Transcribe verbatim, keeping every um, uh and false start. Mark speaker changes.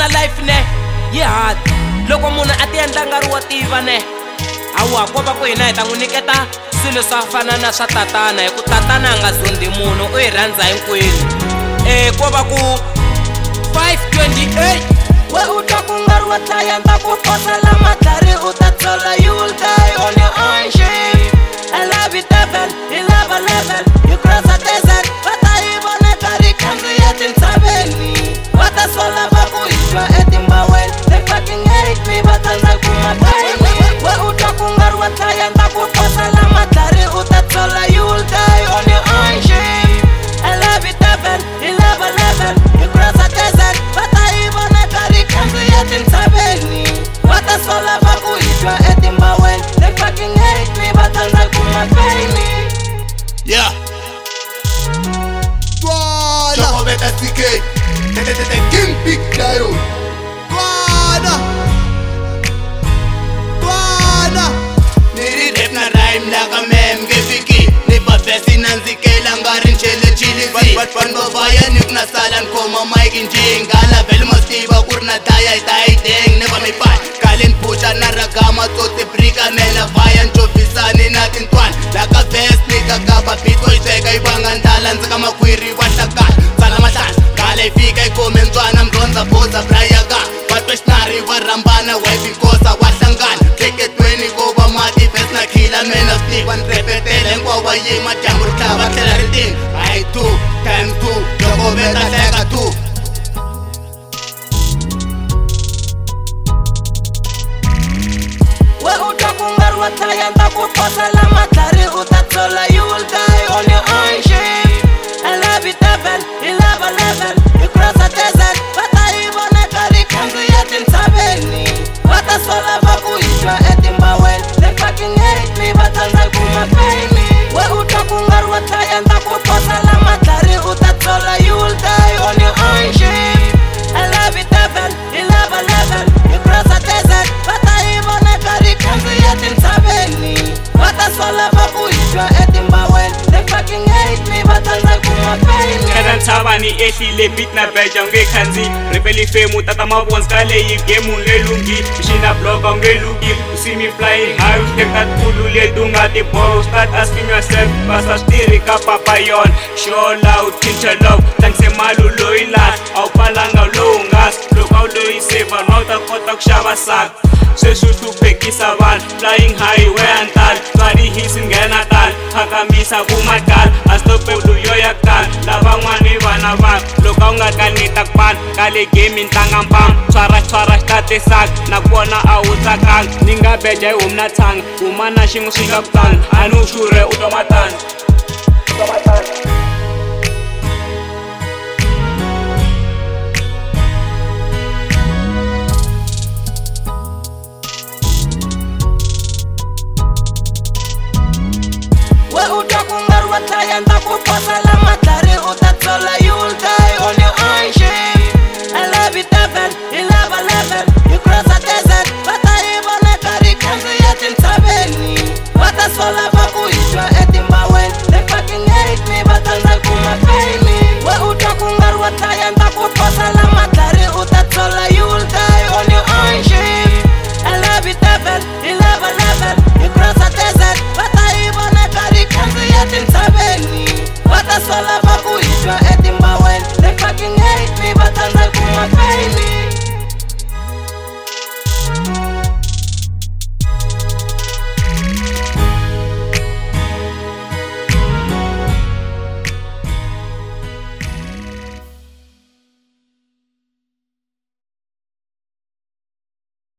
Speaker 1: life ne yi hard loko munhu a ti endla nga ri wo tiva ne awa ko va ku hina hi ta n'wi nyiketa swilo swa fana na swa tatana hi ku tatana a nga zondi munhu u hi rhandza hinkwenu eh ko va ku five twenty-eight we u twa ku nga ri wo hlaya nta ku fosela matlhari u ta tsola you will die on your own shame I love it devil I love a level you cross a desert va ta yi vona ka ri khandziya tintshaveni va ta sola va ku hi twa etimbaweni they fucking hate me va tsanza ku mabaini we u twa ku nga ri wo hlaya nta ku fosela matlhari u ta tsola you will die on your own shame I love it devil I love a level you cross a desert va ta yi vona ka ri khandziya tintshaveni va ta sola va ku hi twa etimbaweni they fucking hate me va tsanza ku mabaini
Speaker 2: yeah Choko beta C K Tete tete king big lion Guana Guana Niri rap na rhyme laga mem gefiki Ni pa fesi nanzikela ngari nchele chili zi Ban bavaya nik na salan koma mic injing Gala vel mastiba kurna daya itai deng Neba mi pai Kalin pucha na ragama tote brika Mela vayan chofisani natin tuan Laka vest ni kakapa pito iteka ibangandalan Saka makwiri watakal Sala matan Kala ifika ikome nzwana mronza boza brayaga Watweshnari warambana waibikosa washangan Keketweni koba mati fes na kila mena Stiwan repetele nkwa yima jambur kaba tela riting I two times two Joko beta sega two
Speaker 1: we u twa ku nga ri wo hlaya nta ku fosela matlhari u ta tsola you will die on your own shame I love it devil I love a level you cross a desert va ta yi vona ka ri khandziya tintshaveni va ta sola va ku hi twa etimbaweni they fucking hate me va tsanza ku mabaini we u twa ku nga ri wo hlaya nta ku fosela matlhari u ta tsola you will die on your own shame I love it devil I love a level you cross a desert va ta yi vona ka ri khandziya tintshaveni va ta sola va ku hi twa etimbaweni they fucking hate me va tsanza ku mabaini
Speaker 3: Khadan Thabani ehlile beat na beja nge khanzi Rebelli fame tata mabons ka leyi game ngelungi Mshina block ngeluki You see me flying high Take that kulu le dunga ti borrow Start asking yourself Basa stiri ka papayon Show loud, kincha love Thanks e malu loyi last Au palanga lowu ngas Look au loyi seva Nauta kota kushava sak Sweswi hluphekisa vanhu Flying high we antal Twadi hisi nghena tal Phakamisa kumatal Astopelu yoya kal Lavan'wani vana vak Loko a wu nga kanita kupana Kale game tlanga mpam Tshwara tshwara xtate sak Nakona a wu tsakanga Ni nga beja hi homu na tshanga Huma na xin'we swi nga ku tlanga A ni wu xurhe u twa matandza